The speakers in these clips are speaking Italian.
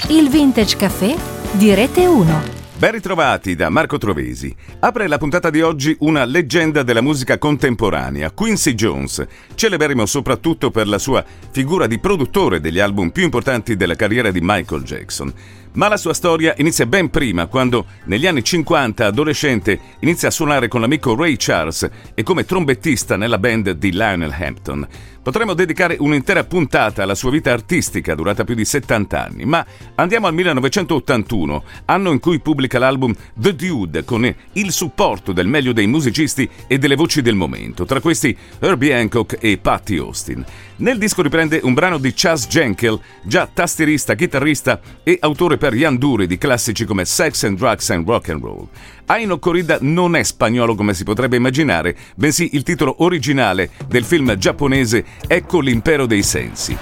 Il Vintage Café di Rete 1. Ben ritrovati da Marco Trovesi. Apre la puntata di oggi una leggenda della musica contemporanea, Quincy Jones, celeberrimo soprattutto per la sua figura di produttore degli album più importanti della carriera di Michael Jackson. Ma la sua storia inizia ben prima, quando negli anni 50, adolescente, inizia a suonare con l'amico Ray Charles e come trombettista nella band di Lionel Hampton. Potremmo dedicare un'intera puntata alla sua vita artistica, durata più di 70 anni, ma andiamo al 1981, anno in cui pubblica l'album The Dude, con il supporto del meglio dei musicisti e delle voci del momento, tra questi Herbie Hancock e Patti Austin. Nel disco riprende un brano di Chas Jankel, già tastierista, chitarrista e autore per Ian Dury di classici come Sex and Drugs and Rock and Roll. Aino Corrida non è spagnolo come si potrebbe immaginare, bensì il titolo originale del film giapponese Ecco l'impero dei sensi.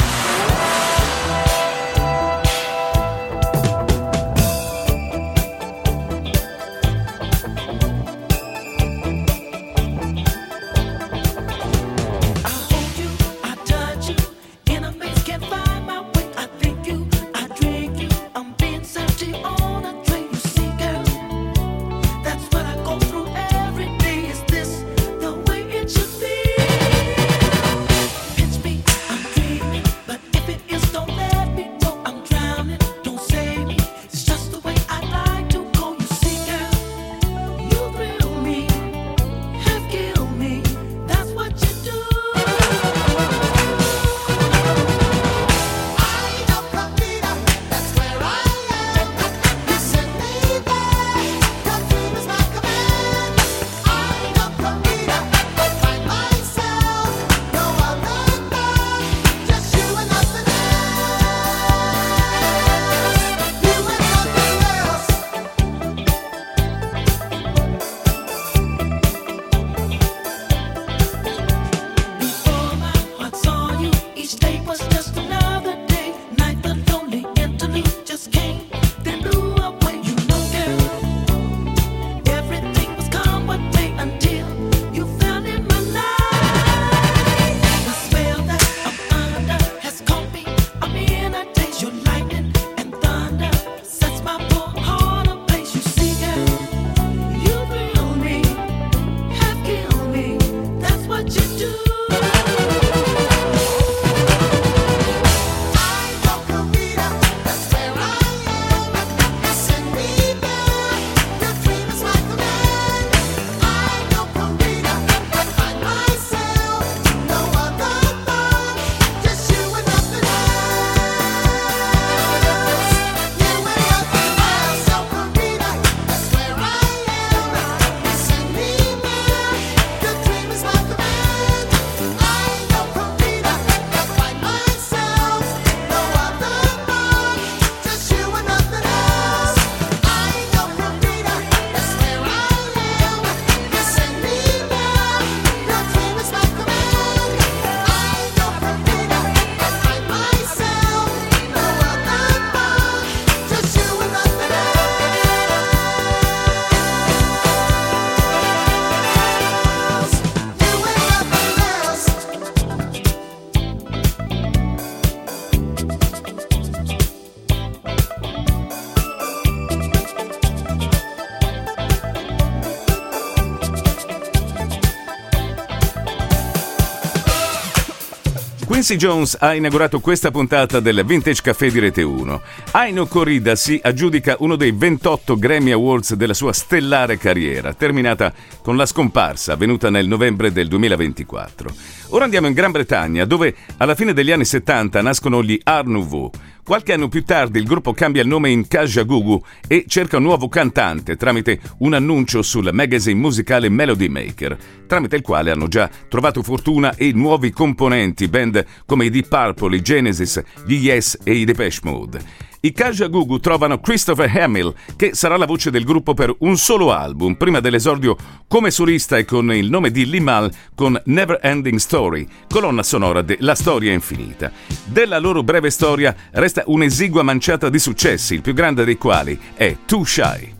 Quincy Jones ha inaugurato questa puntata del Vintage Café di Rete 1. Aino Corrida si aggiudica uno dei 28 Grammy Awards della sua stellare carriera, terminata con la scomparsa avvenuta nel novembre del 2024. Ora andiamo in Gran Bretagna, dove alla fine degli anni 70 nascono gli Art Nouveau. Qualche anno più tardi il gruppo cambia il nome in Kajagoogoo e cerca un nuovo cantante tramite un annuncio sul magazine musicale Melody Maker, tramite il quale hanno già trovato fortuna e nuovi componenti, band come i Deep Purple, i Genesis, gli Yes e i Depeche Mode. I Kajagoogoo trovano Christopher Hamill, che sarà la voce del gruppo per un solo album, prima dell'esordio come solista e con il nome di Limahl con Never Ending Story, colonna sonora de La Storia Infinita. Della loro breve storia resta un'esigua manciata di successi, il più grande dei quali è Too Shy.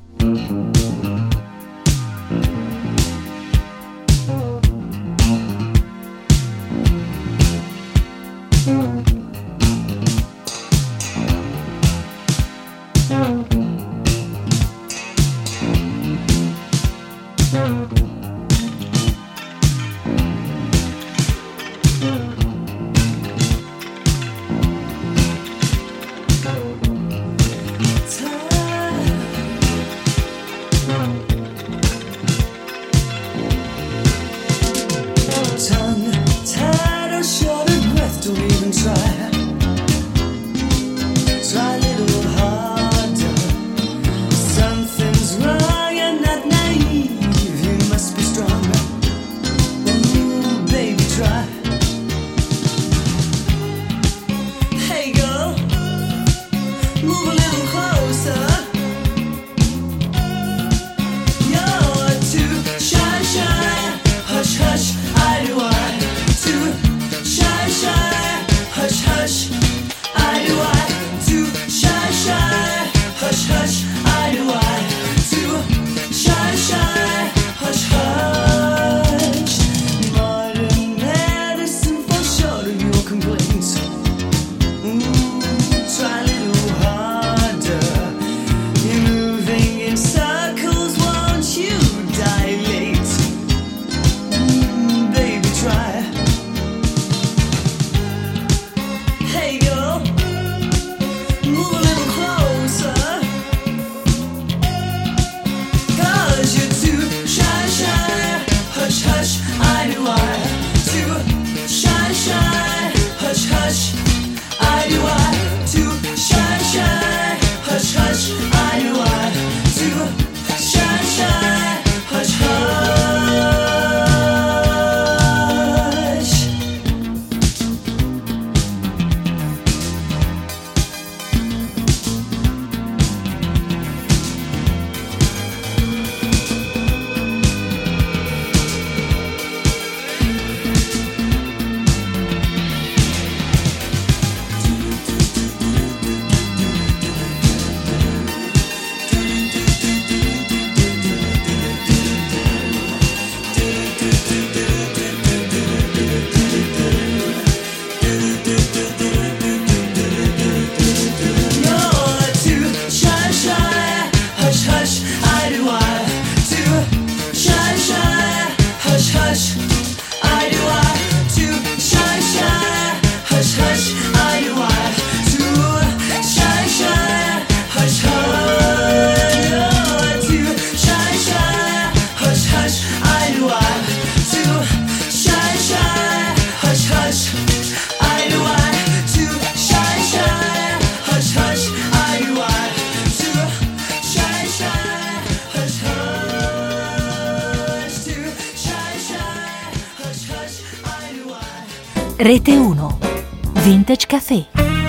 Rete 1. Vintage Café.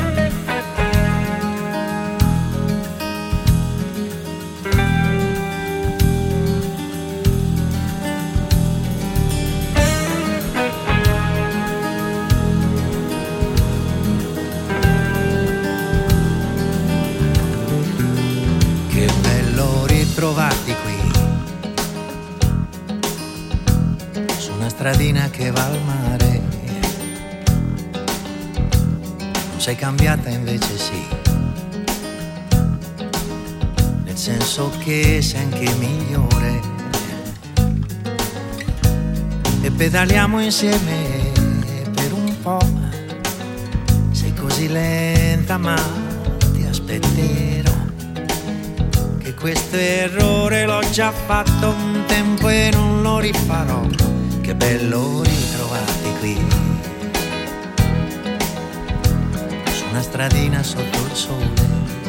Che bello ritrovarti qui su una stradina che va al mare. Non sei cambiata, invece sì, nel senso che sei anche migliore. E pedaliamo insieme per un po'. Sei così lenta ma ti aspetterò. Che questo errore l'ho già fatto un tempo e non lo rifarò. Che bello ritrovarti qui su una stradina sotto il sole.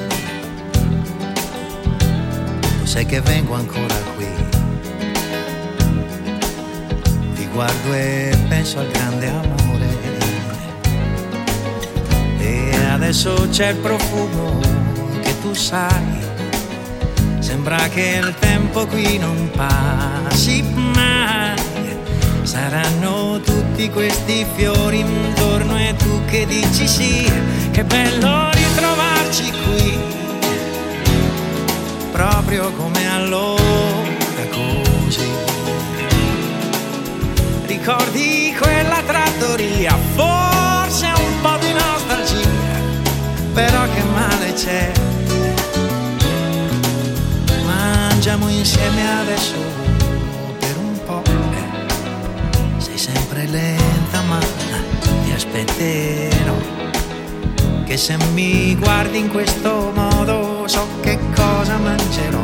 Lo sai che vengo ancora qui, ti guardo e penso al grande amore. E adesso c'è il profumo che tu sai. Sembra che il tempo qui non passi mai. Saranno tutti questi fiori intorno e tu che dici sì. Che bello ritrovarci qui, proprio come allora, così. Ricordi quella trattoria, forse un po' di nostalgia, però che male c'è. Mangiamo insieme adesso per un po'. Sei sempre lenta ma ti aspetterò. Che se mi guardi in questo modo so che cosa mangerò.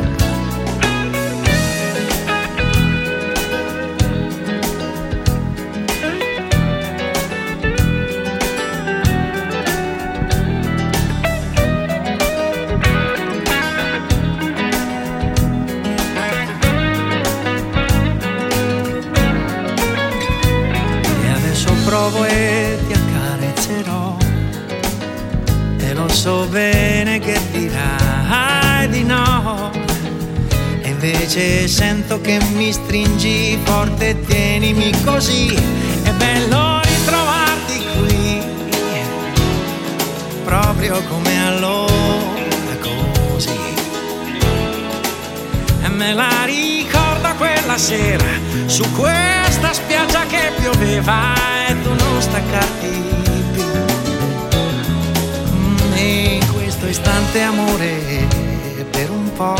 Provo e ti accarezzerò, e lo so bene che dirai di no, e invece sento che mi stringi forte e tienimi così. È bello ritrovarti qui, proprio come allora, così. E me la ricordo quella sera su questa spiaggia che pioveva e tu non staccarti più. E in questo istante, amore, per un po'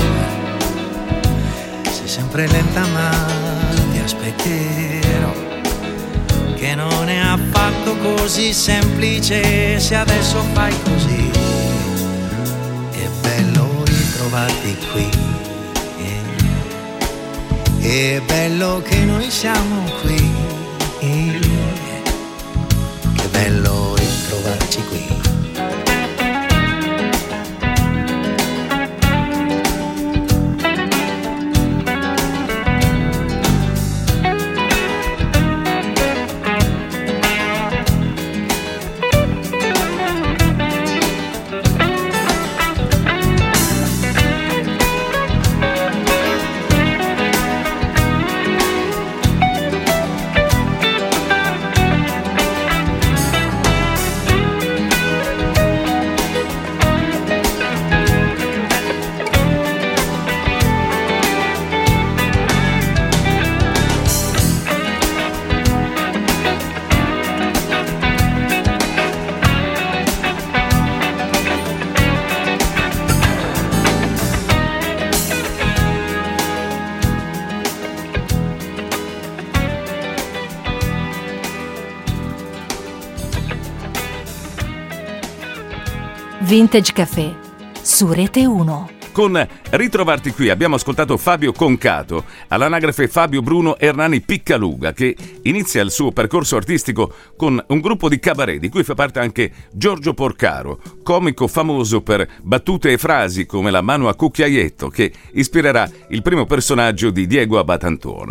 sei sempre lenta ma ti aspetterò. Che non è affatto così semplice se adesso fai così. È bello ritrovarti qui. È bello che noi siamo qui. Che bello ritrovarci qui. Vintage Café su Rete 1. Con Ritrovarti qui abbiamo ascoltato Fabio Concato, all'anagrafe Fabio Bruno Ernani Piccaluga, che inizia il suo percorso artistico con un gruppo di cabaret di cui fa parte anche Giorgio Porcaro, comico famoso per battute e frasi come la mano a cucchiaietto, che ispirerà il primo personaggio di Diego Abatantuono.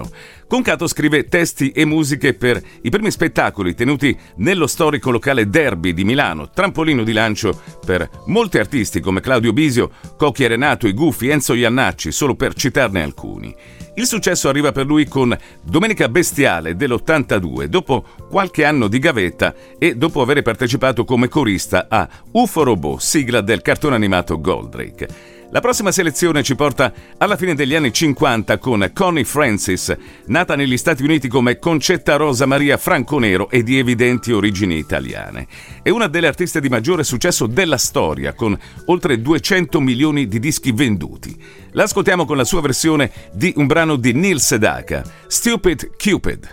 Con Cato scrive testi e musiche per i primi spettacoli tenuti nello storico locale Derby di Milano, trampolino di lancio per molti artisti come Claudio Bisio, Cocchi e Renato, I Gufi, Enzo Iannacci, solo per citarne alcuni. Il successo arriva per lui con Domenica Bestiale dell'82, dopo qualche anno di gavetta e dopo aver partecipato come corista a UFO Robot, sigla del cartone animato Goldrake. La prossima selezione ci porta alla fine degli anni 50 con Connie Francis, nata negli Stati Uniti come Concetta Rosa Maria Franconero e di evidenti origini italiane. È una delle artiste di maggiore successo della storia, con oltre 200 milioni di dischi venduti. La ascoltiamo con la sua versione di un brano di Neil Sedaka, Stupid Cupid.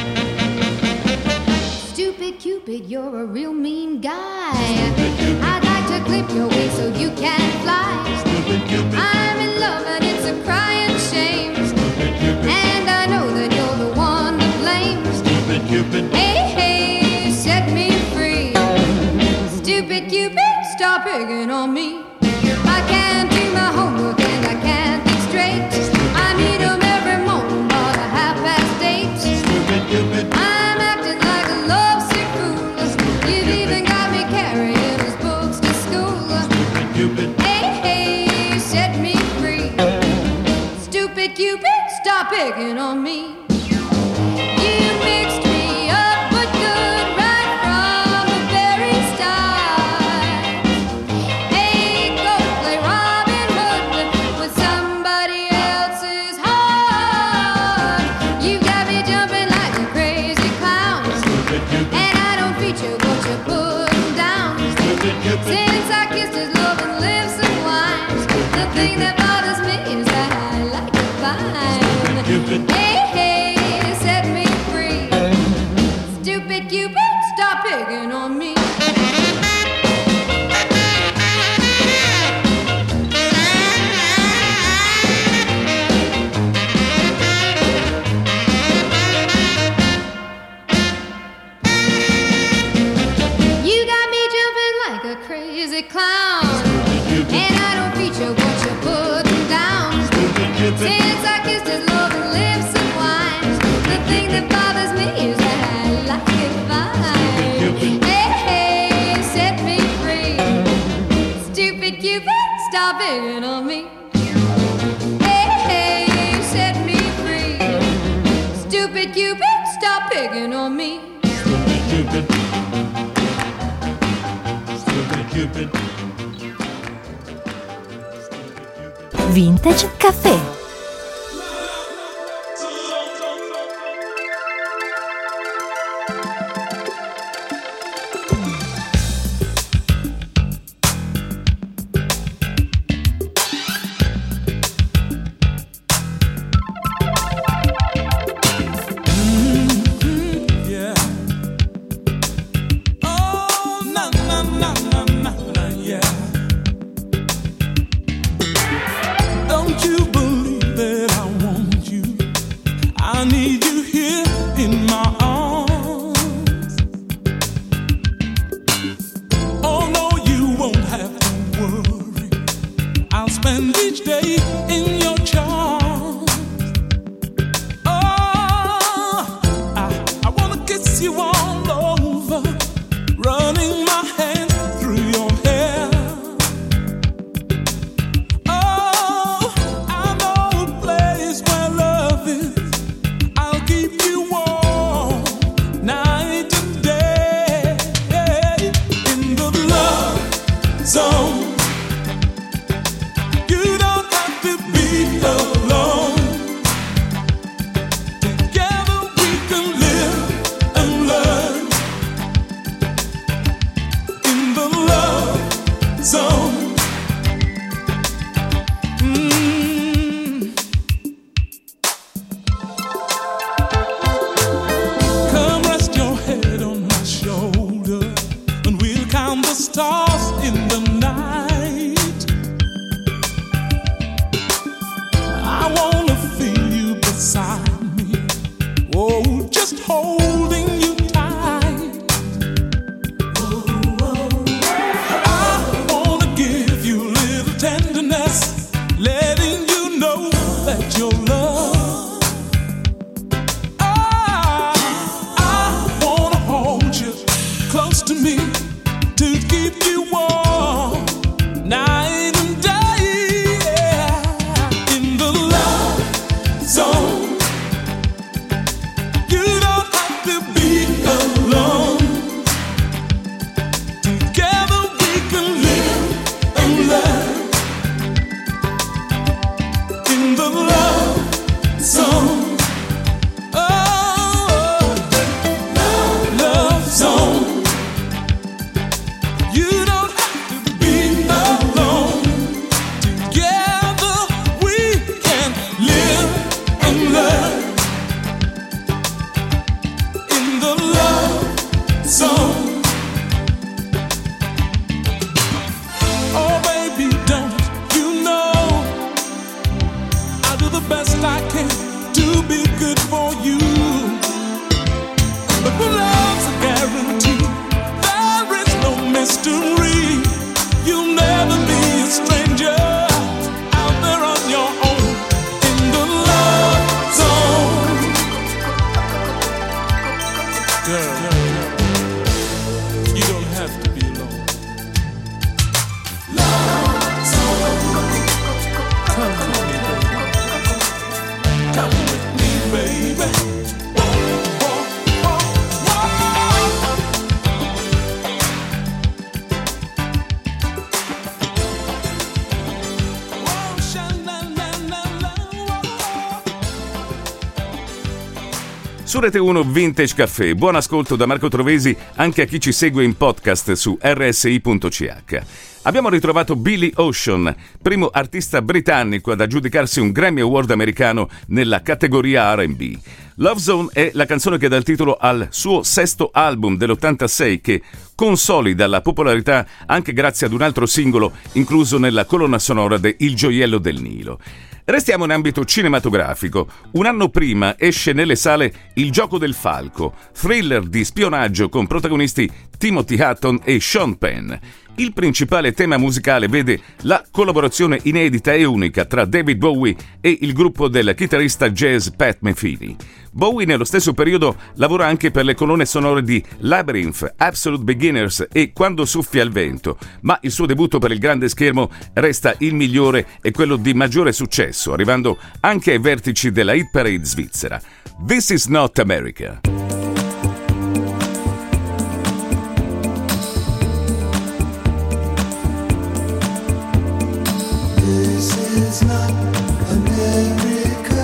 Stupid Cupid, you're a real mean guy. I'd like to clip your wings so you can fly. I'm in love and it's a crying shame. And I know that you're the one to blame. Stupid Cupid, hey, hey, set me free. Stupid Cupid, stop picking on me. I can't do my homework and I can't think straight. I need 'em every morning about 8:30. Stupid Cupid, I'm acting like a lovesick fool. You've even got me carrying his books to school. Stupid Cupid, set me free. Stupid Cupid, stop picking on me. You mixed me up but good right from the very start. Hey, go play Robin Hood with somebody else's heart. You got me jumping like a crazy clown. Stupid Cupid, and I don't feature what you're putting down. Stupid Cupid, since I kissed his love and lips and wine. The thing that bothers me is that I like it fine. Hey, hey, set me free. Stupid Cupid, stop picking on me. You got me jumping like a crazy clown. And I don't feature what you're putting down. Since I kissed his loving lips and wine. The thing that bothers me is that I like it fine. Hey, hey, set me free. Stupid Cupid, stop picking on me. Hey, hey, set me free. Stupid Cupid, stop picking on me. Stupid Cupid, stupid Cupid. Vintage Caffè. Stars in the night. free. You'll never be a stranger out there on your own in the love zone. Girl, you don't have to be alone. Love zone. Come with me, baby. Come with me, baby. Su Rete 1 Vintage Caffè, buon ascolto da Marco Trovesi anche a chi ci segue in podcast su rsi.ch. Abbiamo ritrovato Billy Ocean, primo artista britannico ad aggiudicarsi un Grammy Award americano nella categoria R&B. Love Zone è la canzone che dà il titolo al suo sesto album dell'86 che consolida la popolarità anche grazie ad un altro singolo incluso nella colonna sonora de Il gioiello del Nilo. Restiamo in ambito cinematografico. Un anno prima esce nelle sale Il gioco del falco, thriller di spionaggio con protagonisti Timothy Hutton e Sean Penn. Il principale tema musicale vede la collaborazione inedita e unica tra David Bowie e il gruppo del chitarrista jazz Pat Metheny. Bowie nello stesso periodo lavora anche per le colonne sonore di Labyrinth, Absolute Beginners e Quando soffia il vento, ma il suo debutto per il grande schermo resta il migliore e quello di maggiore successo, arrivando anche ai vertici della hit parade svizzera. This is not America. This is not America.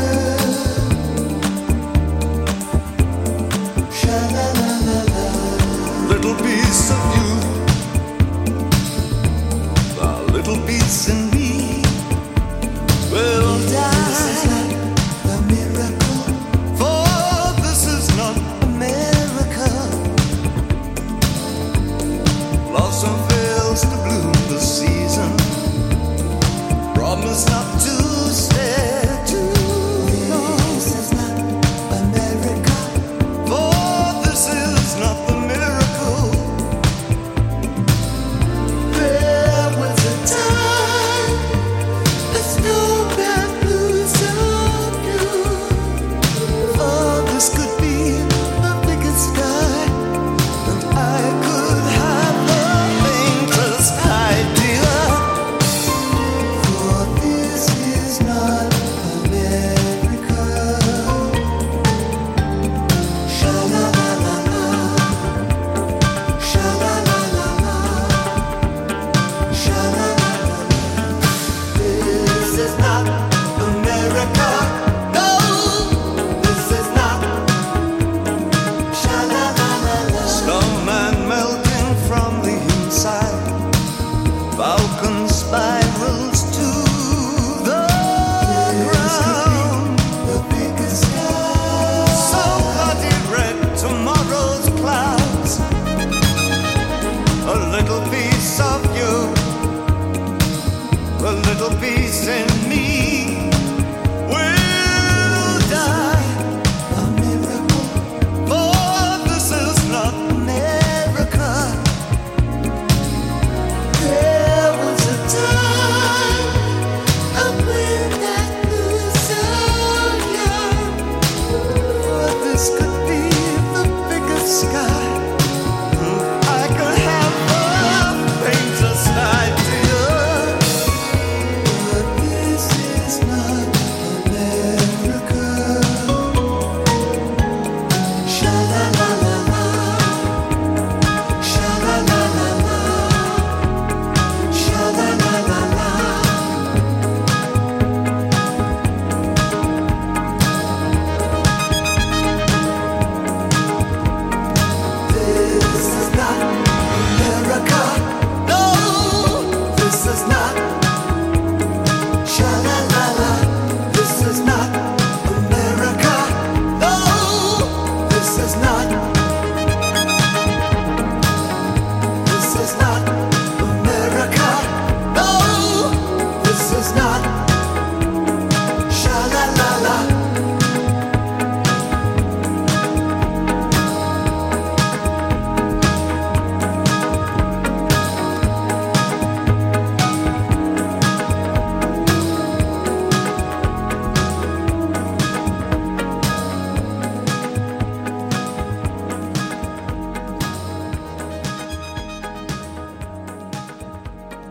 Sha-la-la-la-la. Little piece of you, a little piece in me will die. This is not a miracle, for this is not America. Blossom fails to bloom the season. Promise not to stay too long. This is not America, for this is not the miracle. There was a time the snowman blew so blue. For this could be the biggest sky, and I could have the faintest idea. This is not America. Sha-la-la-la-la. Sha-la-la-la-la. Sha-la-la-la-la. This is not America. No, this is not. Sha-la-la-la-la. Snowman melting from the inside. Falcon spirals to the ground. The biggest sky. So bloody red, tomorrow's clouds. A little piece of you, a little piece in me will die. A miracle, for this is not America. There was a time when that blew so young. For this could be the biggest sky. I could have the faintest idea. But this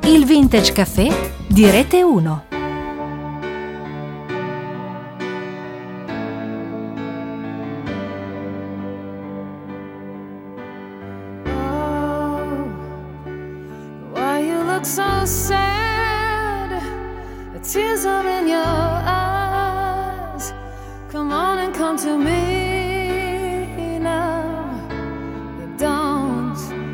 Il Vintage Café di Rete 1. So sad, the tears are in your eyes. Come on and come to me now. Don't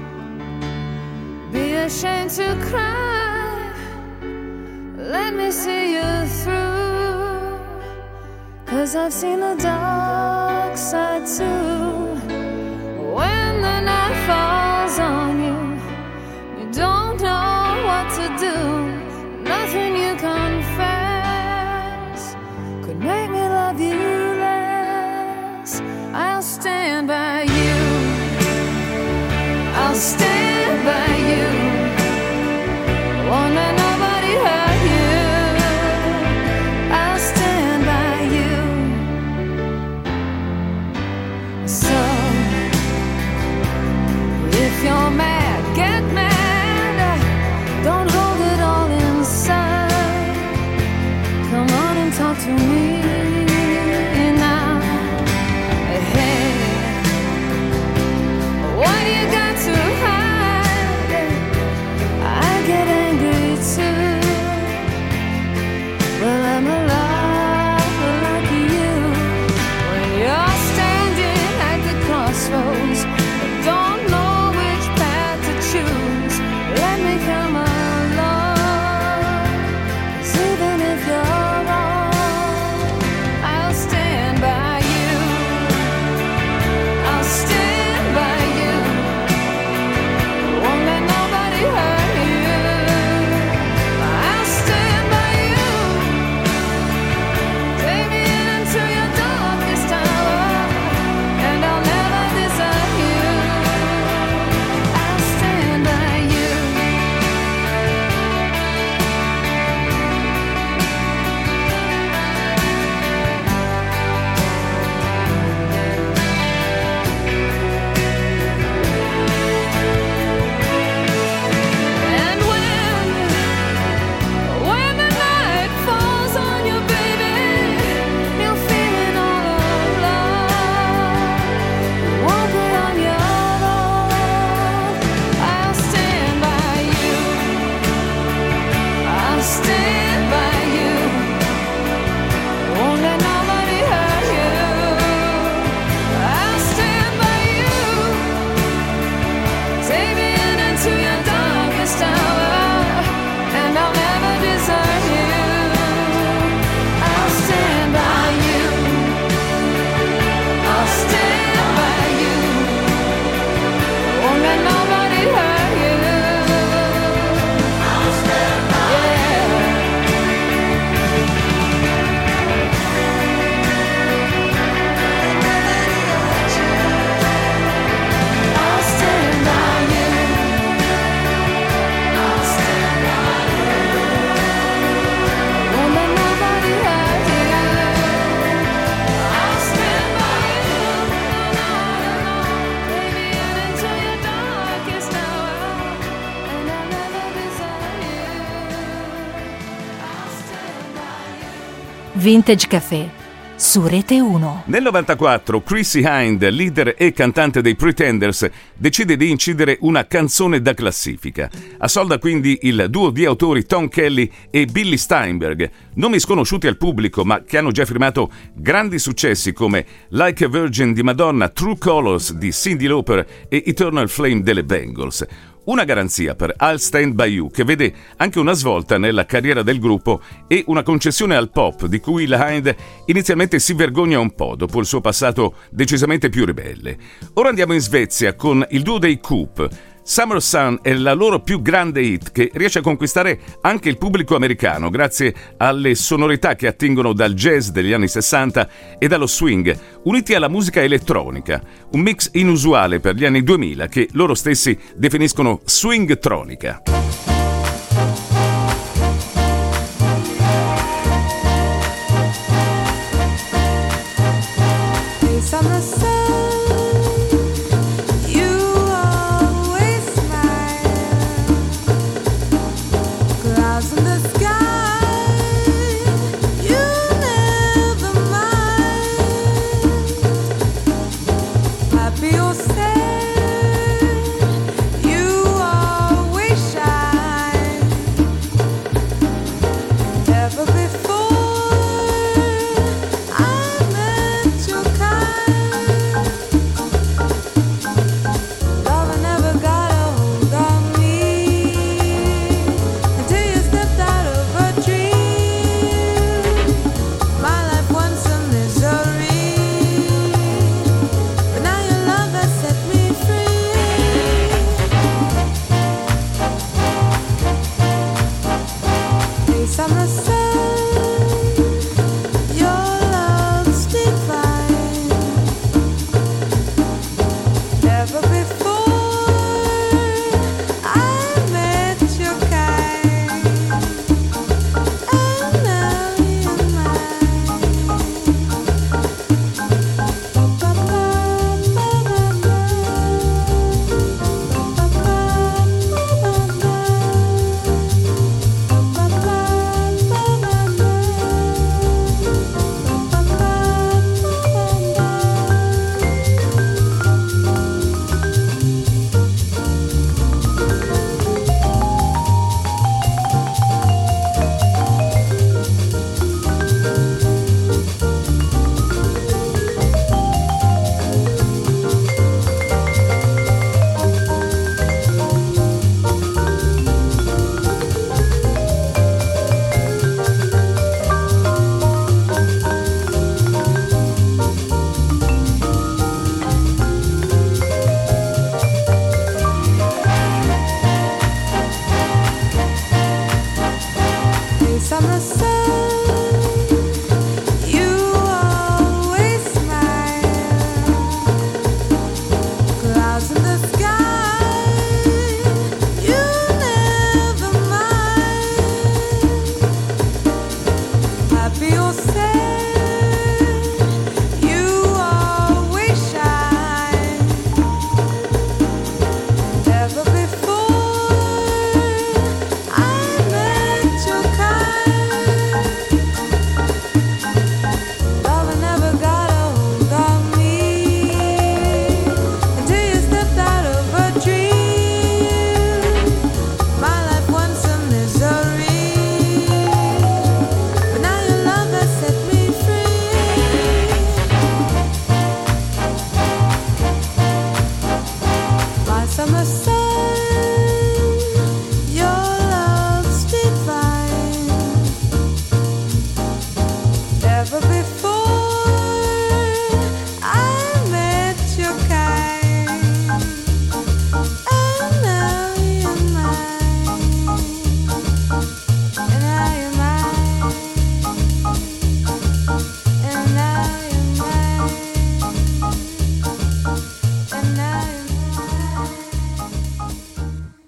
be ashamed to cry. Let me see you through, 'cause I've seen the dark side too. When the night falls on you, you don't know what to do. Nothing you confess could make me love you less. I'll stand by you. I'll stand by you. Won't let nobody hurt you. I'll stand by you. So if you're mad, get mad. Don't hold it all inside. Come on and talk to me now. Hey, what do you got to hide? I get angry too, but I'm alive like you. When you're standing at the crossroads, but don't know which path to choose, let me come on. Vintage Café su Rete 1. Nel 94 Chrissie Hynde, leader e cantante dei Pretenders, decide di incidere una canzone da classifica. Assolda quindi il duo di autori Tom Kelly e Billy Steinberg, nomi sconosciuti al pubblico ma che hanno già firmato grandi successi come Like a Virgin di Madonna, True Colors di Cyndi Lauper e Eternal Flame delle Bangles. Una garanzia per I'll Stand By You, che vede anche una svolta nella carriera del gruppo e una concessione al pop di cui la Hynde inizialmente si vergogna un po' dopo il suo passato decisamente più ribelle. Ora andiamo in Svezia con il duo dei Coop. Summer Sun è la loro più grande hit, che riesce a conquistare anche il pubblico americano grazie alle sonorità che attingono dal jazz degli anni 60 e dallo swing, uniti alla musica elettronica, un mix inusuale per gli anni 2000 che loro stessi definiscono swingtronica.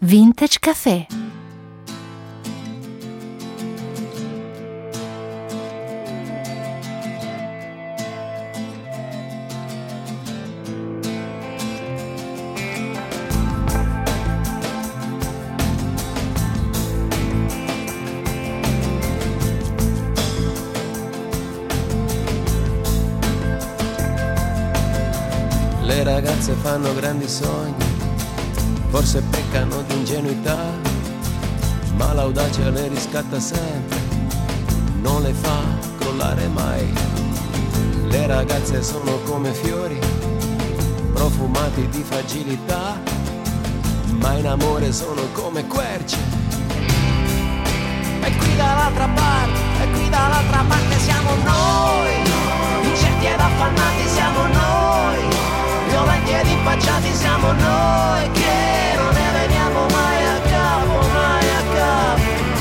Vintage Café. Le ragazze fanno grandi sogni, forse peccano di ingenuità, ma l'audacia le riscatta sempre, non le fa crollare mai. Le ragazze sono come fiori, profumati di fragilità, ma in amore sono come querce. E qui dall'altra parte siamo noi, incerti ed affannati siamo noi, violenti ed impacciati siamo noi, che non ne veniamo mai a capo, mai a capo.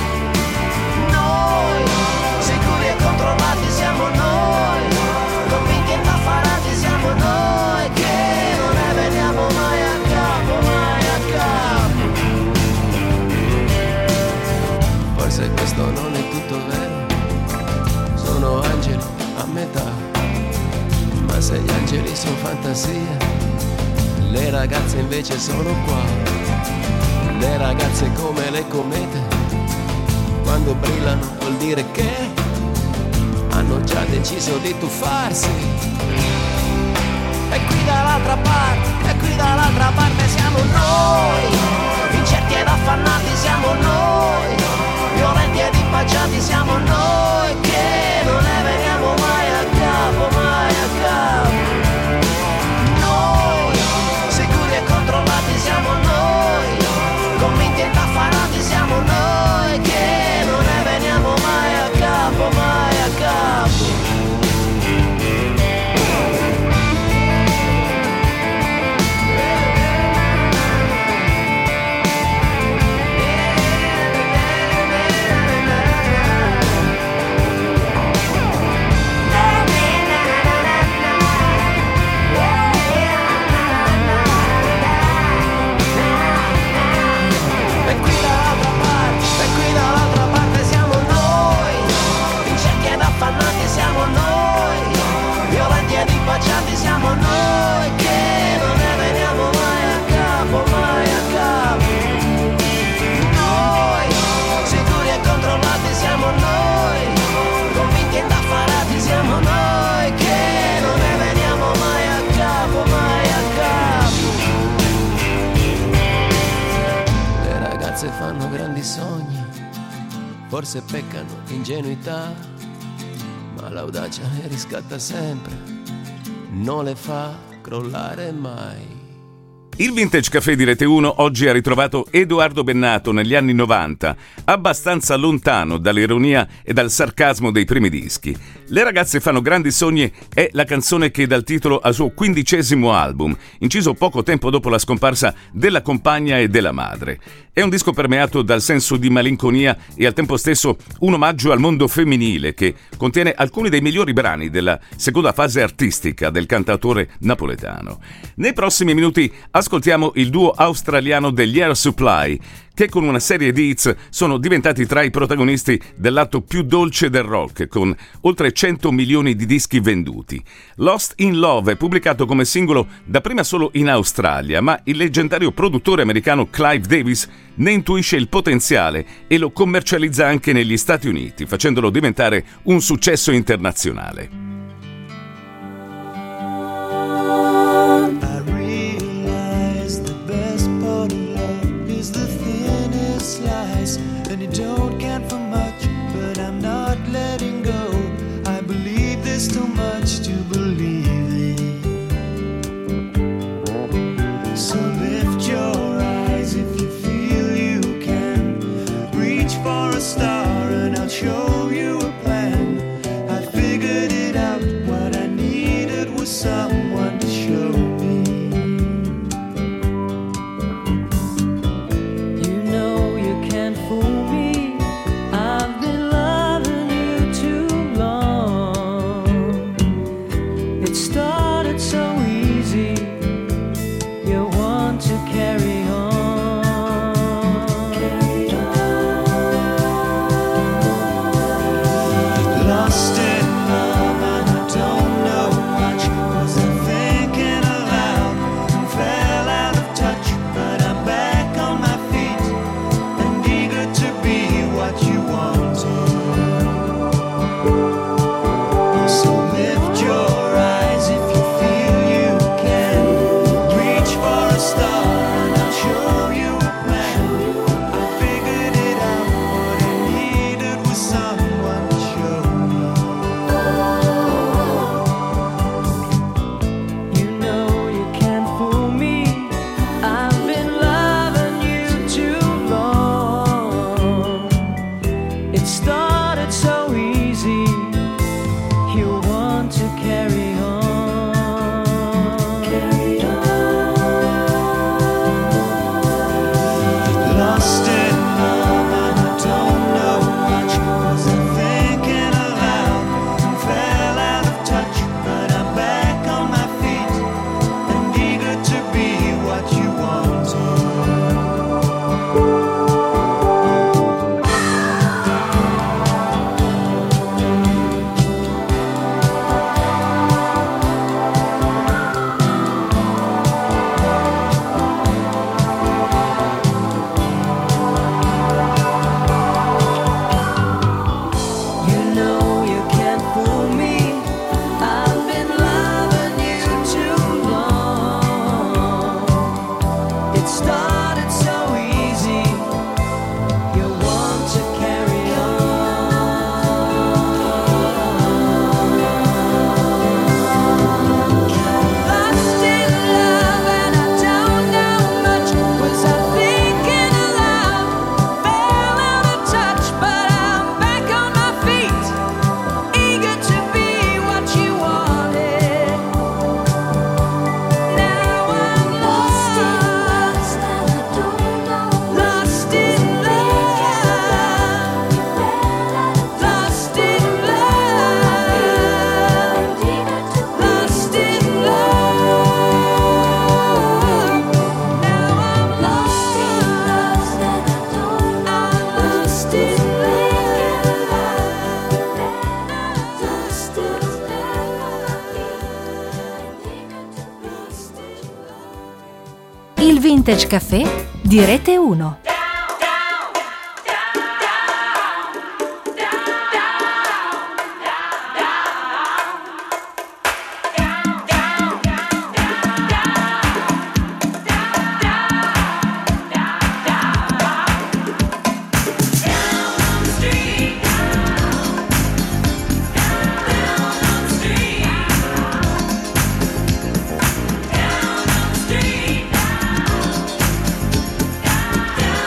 Noi, sicuri e controllati siamo noi, convinti e indaffarati siamo noi, che non ne veniamo mai a capo, mai a capo. Forse questo non è tutto vero, sono angeli a metà. Ma se gli angeli sono fantasie, le ragazze invece sono qua. Le ragazze come le comete, quando brillano vuol dire che hanno già deciso di tuffarsi. E qui dall'altra parte siamo noi, incerti ed affannati siamo noi, violenti ed impacciati siamo noi, che non ne veniamo mai a capo, mai a capo. Noi, sicuri e controllati siamo noi, convinti e indaffarati siamo noi, che non ne veniamo mai a capo, mai a capo. Siamo noi, violenti ed impacciati siamo noi, che non ne veniamo mai a capo, mai a capo. Noi, sicuri e controllati siamo noi, convinti e indaffarati siamo noi, che non ne veniamo mai a capo, mai a capo. Le ragazze fanno grandi sogni, forse peccano di ingenuità, ma l'audacia le riscatta sempre, non le fa crollare mai. Il Vintage Café di Rete 1 oggi ha ritrovato Edoardo Bennato negli anni 90, abbastanza lontano dall'ironia e dal sarcasmo dei primi dischi. Le ragazze fanno grandi sogni è la canzone che dà il titolo al suo 15° album, inciso poco tempo dopo la scomparsa della compagna e della madre. È un disco permeato dal senso di malinconia e al tempo stesso un omaggio al mondo femminile che contiene alcuni dei migliori brani della seconda fase artistica del cantautore napoletano. Nei prossimi minuti ascoltiamo il duo australiano degli Air Supply, che con una serie di hits sono diventati tra i protagonisti del lato più dolce del rock, con oltre 100 milioni di dischi venduti. Lost in Love è pubblicato come singolo dapprima solo in Australia, ma il leggendario produttore americano Clive Davis ne intuisce il potenziale e lo commercializza anche negli Stati Uniti, facendolo diventare un successo internazionale. Slice, and you don't count for much, but I'm not letting go. I believe there's too much to believe in. So lift your eyes if you feel you can. Reach for a star and I'll show you a plan. I figured it out, what I needed was someone to show me. Fool me, It started so easy. You want to carry on. Carry on. Lost in love and I don't know much. Wasn't thinking aloud and fell out of touch. But I'm back on my feet and eager to be what you wanted. You know you can't fool me. I've been loving you too long. It started so easy. You want to carry on. Lost in love and I don't know much. Was I thinking aloud? Fell out of touch, but I'm back on my feet, eager to be what you wanted. Now I'm lost in love, lost in love, lost in love, lost in love. Now I'm lost in love, I'm lost in Il Vintage Caffè di Rete 1. Down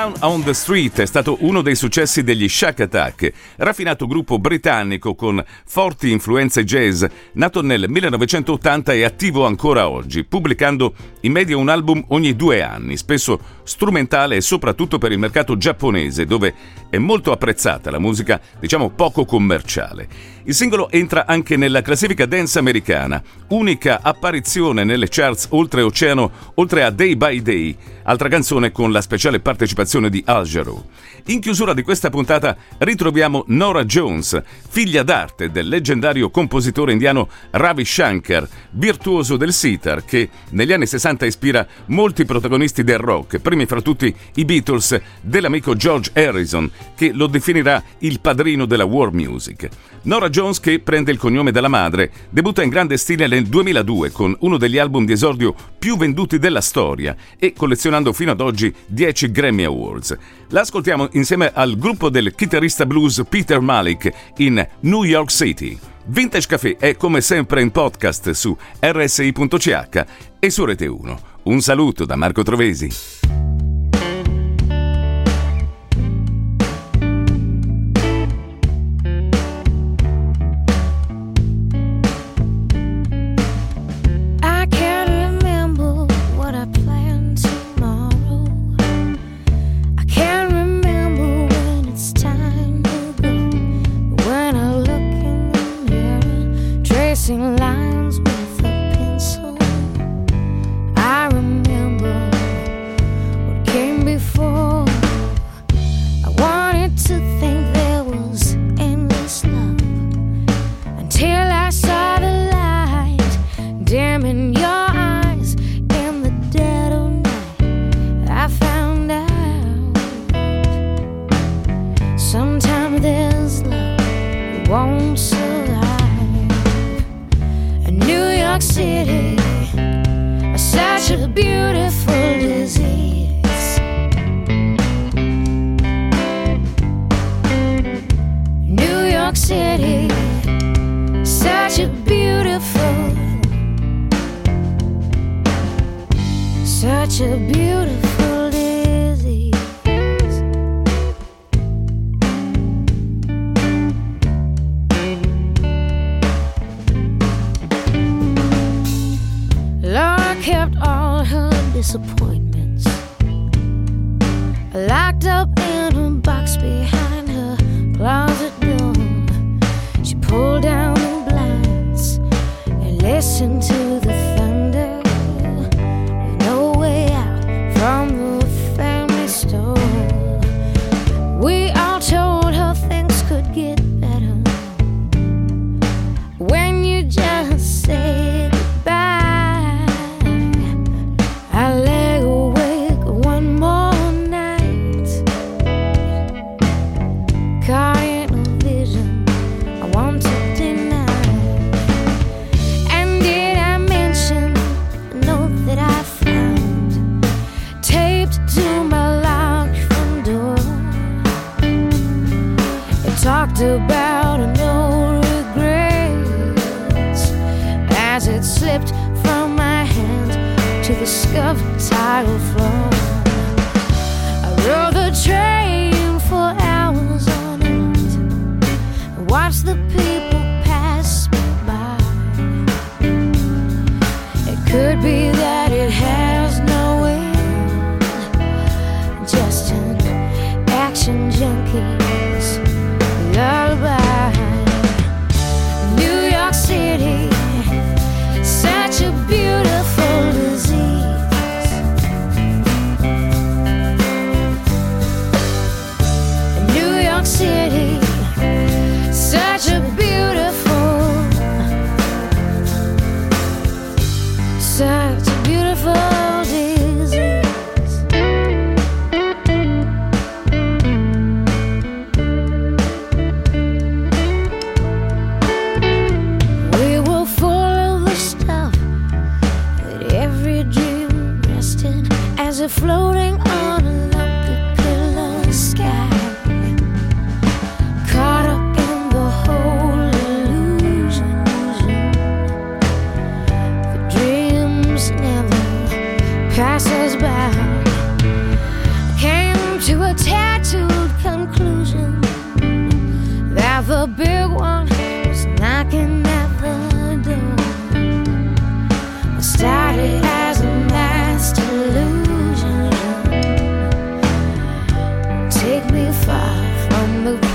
Down on the Street è stato uno dei successi degli Shack Attack, raffinato gruppo britannico con forti influenze jazz, nato nel 1980 e attivo ancora oggi, pubblicando in media un album ogni 2 anni, spesso strumentale e soprattutto per il mercato giapponese, dove è molto apprezzata la musica, diciamo, poco commerciale. Il singolo entra anche nella classifica dance americana, unica apparizione nelle charts oltreoceano oltre a Day by Day, altra canzone con la speciale partecipazione di Al Jarreau. In chiusura di questa puntata ritroviamo Norah Jones, figlia d'arte del leggendario compositore indiano Ravi Shankar, virtuoso del sitar che negli anni 60 ispira molti protagonisti del rock, primi fra tutti i Beatles, dell'amico George Harrison, che lo definirà il padrino della world music. Norah Jones, che prende il cognome della madre, debutta in grande stile nel 2002 con uno degli album di esordio più venduti della storia e collezionando fino ad oggi 10 Grammy Awards. La ascoltiamo insieme al gruppo del chitarrista blues Peter Malick in New York City. Vintage Café è come sempre in podcast su rsi.ch e su Rete 1. Un saluto da Marco Trovesi. Lines with a pencil. I remember what came before. I wanted to think there was endless love until I saw the light dim in your eyes in the dead of night. I found out sometimes there's love that won't survive. New York City, such a beautiful disease. New York City, such a beautiful disease. Laura kept all her disappointments locked up in a box behind her closet door. She pulled down the blinds and listened to the thunder. With no way out from the family store. We all told her things could get better when you just say goodbye. I lay awake one more night, caught in a vision I want to deny. And did I mention the note that I found taped to my locked front door? It talked about no regrets as it slipped from my hand to the scuffed tile floor. I rode the train for hours on end and watched the people pass me by. It could be that it has no end, just an action junkie's lullaby. New York City, such a beautiful disease. the big one was knocking at the door. I started as a mass delusion. Take me far from the